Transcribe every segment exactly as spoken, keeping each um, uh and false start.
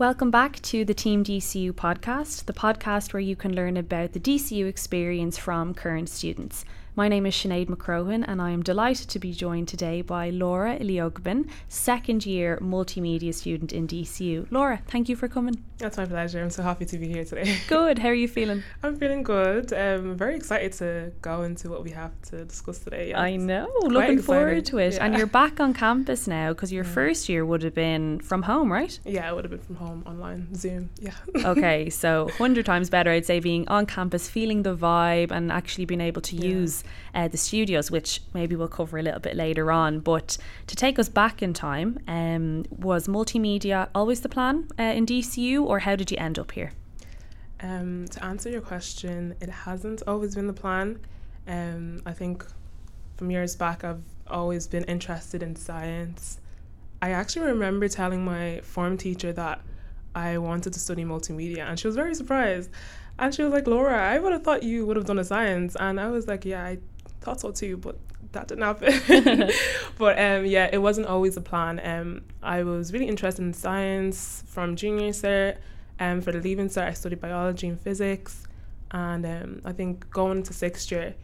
Welcome back to the Team D C U podcast, the podcast where you can learn about the D C U experience from current students. My name is Sinead McCrohan and I am delighted to be joined today by Laura Iliogbin, second year multimedia student in D C U. Laura, thank you for coming. That's my pleasure. I'm so happy to be here today. Good. How are you feeling? I'm feeling good. I'm very excited to go into what we have to discuss today. Yeah, I know. Looking exciting. forward to it. Yeah. And you're back on campus now because your Yeah. first year would have been from home, right? Yeah, it would have been from home, online, Zoom. Yeah. Okay, so one hundred times better, I'd say, being on campus, feeling the vibe and actually being able to Yeah. use uh, the studios, which maybe we'll cover a little bit later on. But to take us back in time, um, was multimedia always the plan uh, in D C U, or how did you end up here? Um, to answer your question, it hasn't always been the plan. Um, I think from years back, I've always been interested in science. I actually remember telling my form teacher that I wanted to study multimedia, and she was very surprised. And she was like, Laura, I would have thought you would have done a science. And I was like, yeah, I thought so too, but that didn't happen. But um, yeah, it wasn't always a plan. Um, I was really interested in science from junior cert. Um, for the Leaving Cert, I studied biology and physics. And um, I think going into sixth year,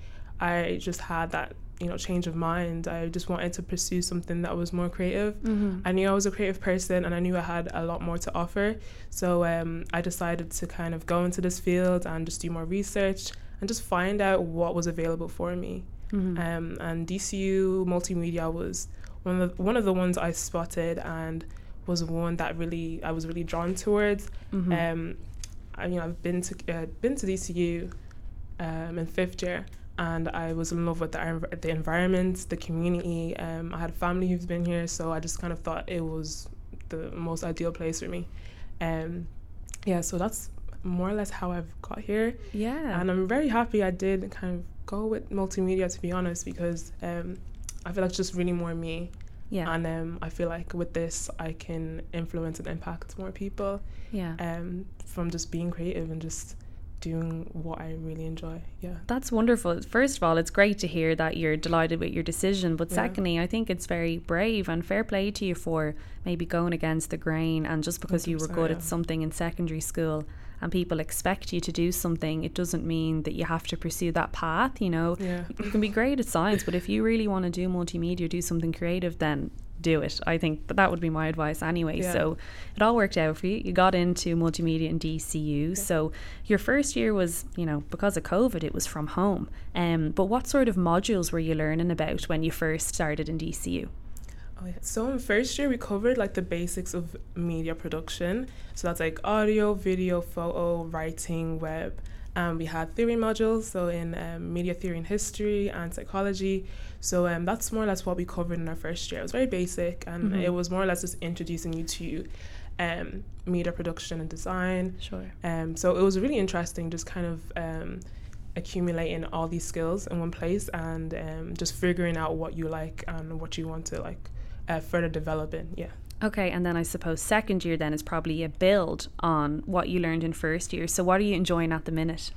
I just had that, you know, change of mind. I just wanted to pursue something that was more creative. Mm-hmm. I knew I was a creative person and I knew I had a lot more to offer. So um, I decided to kind of go into this field and just do more research and just find out what was available for me. Mm-hmm. Um, and D C U Multimedia was one of the, one of the ones I spotted and was one that really I was really drawn towards. Mm-hmm. Um, I, you know, I've been to uh, been to D C U um, in fifth year, and I was in love with the env- the environment, the community. Um, I had a family who's been here, so I just kind of thought it was the most ideal place for me. Um, yeah, so that's more or less how I've got here. Yeah. And I'm very happy I did kind of go with multimedia, to be honest, because um, I feel like it's just really more me. Yeah. And um, I feel like with this, I can influence and impact more people Yeah. um, from just being creative and just doing what I really enjoy. Yeah. That's wonderful. First of all, it's great to hear that you're delighted with your decision. But Yeah. secondly, I think it's very brave and fair play to you for maybe going against the grain. And just because you were one hundred good percent, at yeah. something in secondary school and people expect you to do something, it doesn't mean that you have to pursue that path. You know, Yeah. you can be great at science, but if you really want to do multimedia, do something creative, then do it. I think but that would be my advice anyway. Yeah. So it all worked out for you. You got into multimedia in D C U. Yeah. So your first year was, you know, because of COVID, it was from home. Um, but what sort of modules were you learning about when you first started in D C U? Oh, yeah. So in first year, we covered like the basics of media production. So that's like audio, video, photo, writing, web. Um, we had theory modules, so in um, media theory and history and psychology. So um, that's more or less what we covered in our first year. It was very basic, and Mhm. it was more or less just introducing you to um, media production and design. Sure. Um, so it was really interesting, just kind of um, accumulating all these skills in one place and um, just figuring out what you like and what you want to like uh, further develop in. Yeah. Okay, and then I suppose second year then is probably a build on what you learned in first year. So what are you enjoying at the minute?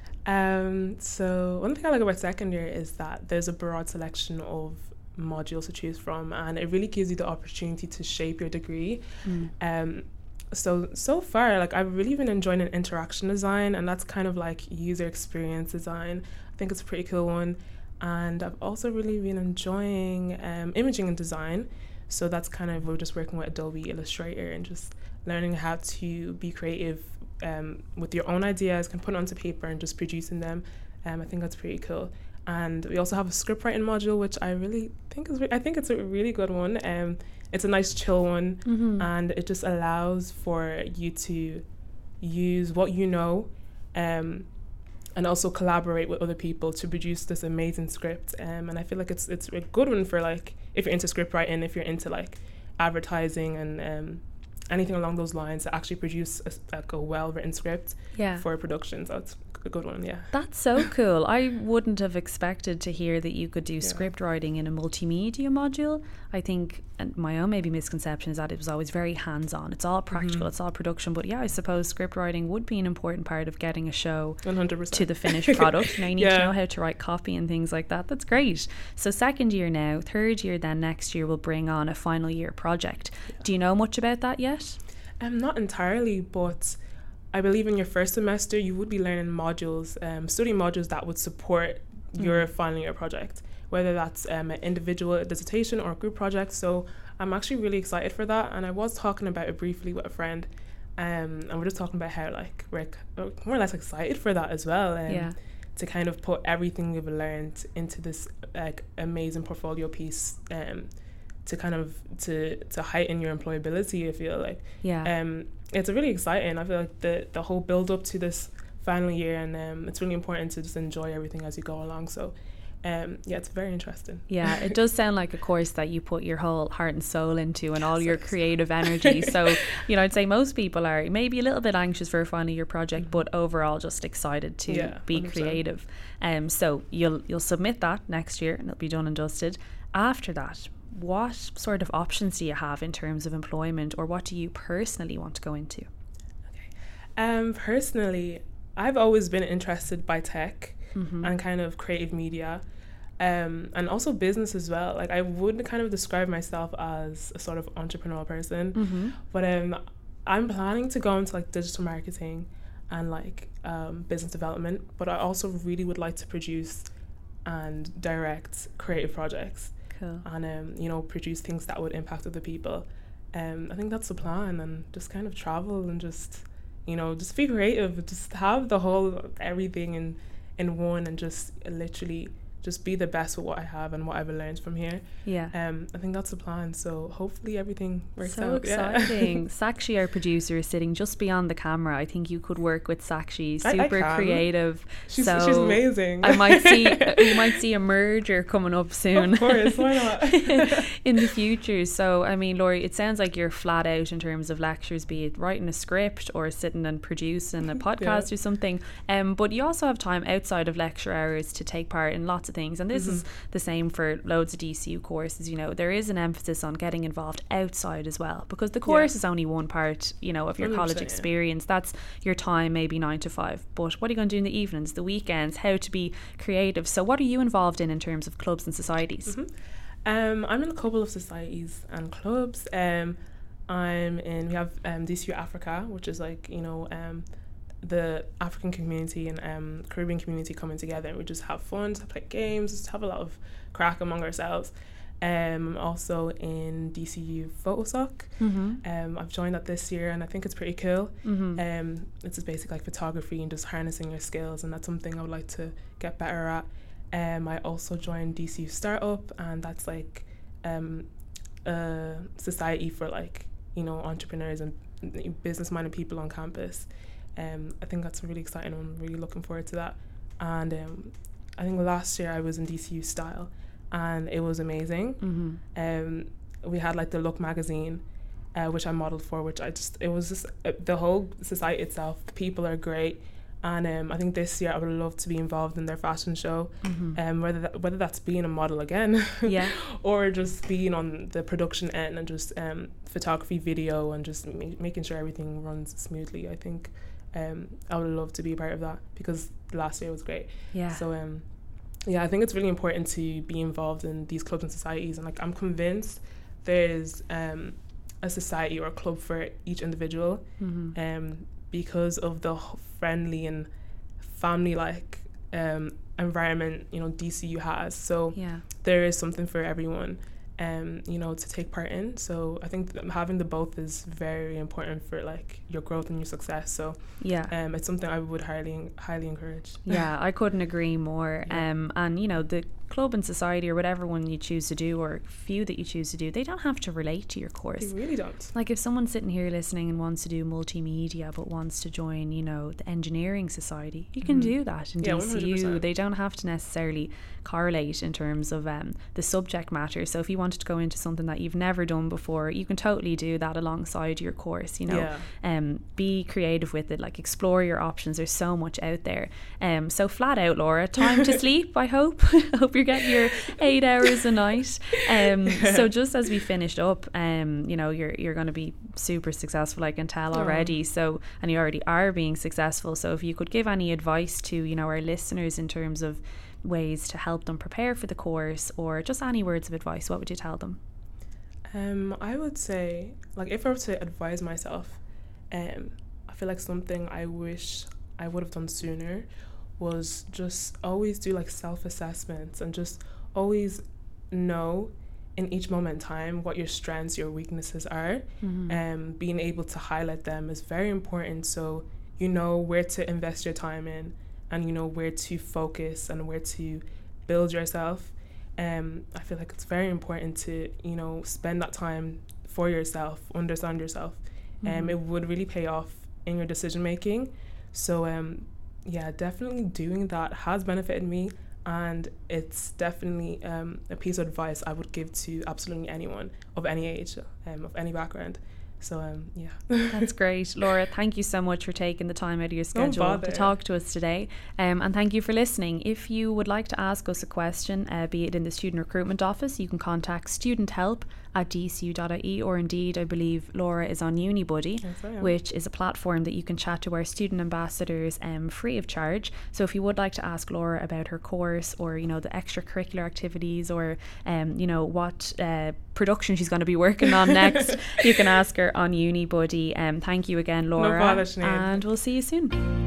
Um, so one thing I like about second year is that there's a broad selection of modules to choose from, and it really gives you the opportunity to shape your degree. Mm. Um, so so far, like I've really been enjoying an interaction design, and that's kind of like user experience design. I think it's a pretty cool one, and I've also really been enjoying um, imaging and design. So that's kind of we're just working with Adobe Illustrator and just learning how to be creative um, with your own ideas, can put it onto paper and just producing them. Um, I think that's pretty cool. And we also have a script writing module, which I really think is re- I think it's a really good one. Um, it's a nice chill one, Mm-hmm. and it just allows for you to use what you know, um, and also collaborate with other people to produce this amazing script. Um, and I feel like it's it's a good one for like if you're into script writing, if you're into like advertising and um, anything along those lines, to actually produce a, like a well written script Yeah. for a production. So it's a good one, yeah. That's so cool. I wouldn't have expected to hear that you could do Yeah. script writing in a multimedia module. I think, and my own maybe misconception is that it was always very hands-on. It's all practical, Mhm. it's all production. But yeah, I suppose script writing would be an important part of getting a show one hundred percent. to the finished product. Now you need to Yeah. know how to write copy and things like that. That's great. So second year now, third year then next year we'll bring on a final year project. Yeah. Do you know much about that yet? Um, not entirely, but I believe in your first semester you would be learning modules, um, study modules that would support mm. your final year project, whether that's um, an individual dissertation or a group project. So I'm actually really excited for that, and I was talking about it briefly with a friend, um, and we're just talking about how like we're more or less excited for that as well, um, yeah. to kind of put everything we've learned into this like amazing portfolio piece, um, to kind of to to heighten your employability. I feel like yeah, um, it's really exciting. I feel like the the whole build up to this final year, and um, it's really important to just enjoy everything as you go along. So. Um, yeah, it's very interesting. Yeah, it does sound like a course that you put your whole heart and soul into and all your creative energy. So, you know, I'd say most people are maybe a little bit anxious for a final year project, but overall just excited to yeah, be one hundred percent. creative. Um, so you'll you'll submit that next year and it'll be done and dusted. After that, what sort of options do you have in terms of employment, or what do you personally want to go into? Okay. Um, personally, I've always been interested by tech mm-hmm. and kind of creative media. Um, and also business as well. Like I would kind of describe myself as a sort of entrepreneurial person, mm-hmm. but um, I'm planning to go into like digital marketing and like um, business development. But I also really would like to produce and direct creative projects, cool. and um, you know, produce things that would impact other people. Um, I think that's the plan, and just kind of travel and just, you know, just be creative, just have the whole everything in in one, and just literally. Just be the best with what I have and what I've learned from here. Yeah. Um, I think that's the plan. So hopefully everything works so out. So exciting. Yeah. Sakshi, our producer, is sitting just beyond the camera. I think you could work with Sakshi. Super I, I creative. She's, so she's amazing. I might see you might see a merger coming up soon. Of course, why not? In the future. So I mean, Laurie, it sounds like you're flat out in terms of lectures, be it writing a script or sitting and producing a podcast yeah. or something. Um, but you also have time outside of lecture hours to take part in lots of things, and this mm-hmm. is the same for loads of D C U courses. You know, there is an emphasis on getting involved outside as well, because the course yeah. is only one part, you know, of your college experience. Yeah. That's your time, maybe nine to five. But what are you going to do in the evenings, the weekends, how to be creative? So what are you involved in in terms of clubs and societies? Mm-hmm. Um, I'm in a couple of societies and clubs. Um, I'm in, we have um, D C U Africa, which is like, you know, um, the African community and um, Caribbean community coming together, and we just have fun, just play games, just have a lot of crack among ourselves. Um, I'm also in D C U Photosoc. Mm-hmm. Um, I've joined that this year, and I think it's pretty cool. Mm-hmm. Um, it's just basically like photography and just harnessing your skills, and that's something I would like to get better at. Um, I also joined D C U Startup, and that's like um, a society for like, you know, entrepreneurs and business-minded people on campus. Um, I think that's really exciting. I'm really looking forward to that. And um, I think last year I was in D C U Style, and it was amazing. Mm-hmm. Um, we had like the Look magazine, uh, which I modeled for, which I just, it was just, uh, the whole society itself, the people are great. And um, I think this year I would love to be involved in their fashion show, mm-hmm. um, whether that, whether that's being a model again, yeah, or just being on the production end and just um, photography, video, and just ma- making sure everything runs smoothly. I think um, I would love to be a part of that, because last year was great. Yeah. So um, yeah, I think it's really important to be involved in these clubs and societies, and like I'm convinced there's um, a society or a club for each individual. Mm-hmm. Um, because of the friendly and family-like um, environment, you know, D C U has. So yeah. there is something for everyone, um, you know, to take part in. So I think that having the both is very important for like your growth and your success. So yeah, um, it's something I would highly, highly encourage. Yeah, I couldn't agree more. Yeah. Um, and you know, the club and society or whatever one you choose to do, or few that you choose to do, they don't have to relate to your course. They really don't. Like if someone's sitting here listening and wants to do multimedia but wants to join, you know, the engineering society, you can mm. do that in yeah, D C U. one hundred percent. They don't have to necessarily correlate in terms of um, the subject matter. So if you wanted to go into something that you've never done before, you can totally do that alongside your course, you know. Yeah. Um, be creative with it, like explore your options. There's so much out there. Um, so flat out, Laura, time to sleep, I hope. I hope you're getting your eight hours a night. Um, so just as we finished up, um, you know, you're you're going to be super successful, I can tell already. Oh. So, and you already are being successful. So if you could give any advice to, you know, our listeners in terms of ways to help them prepare for the course, or just any words of advice, what would you tell them? Um, I would say, like, if I were to advise myself, Um, I feel like something I wish I would have done sooner was just always do like self-assessments and just always know in each moment in time what your strengths, your weaknesses are. Mm-hmm. And um, being able to highlight them is very important, so you know where to invest your time in, and you know where to focus and where to build yourself. Um, I feel like it's very important to, you know, spend that time for yourself, understand yourself. Mm-hmm. Um, it would really pay off in your decision making. So um, yeah, definitely doing that has benefited me, and it's definitely um, a piece of advice I would give to absolutely anyone of any age, um, of any background. So um, yeah. That's great. Laura, thank you so much for taking the time out of your schedule to talk to us today. Um, and thank you for listening. If you would like to ask us a question, uh, be it in the Student Recruitment Office, you can contact student help at d c u dot i e, or indeed I believe Laura is on UniBuddy, yes, which is a platform that you can chat to our student ambassadors um, free of charge. So if you would like to ask Laura about her course, or you know the extracurricular activities, or um, you know what uh, production she's going to be working on next, you can ask her on UniBuddy. Um, thank you again, Laura, no bother, Sinead. And we'll see you soon.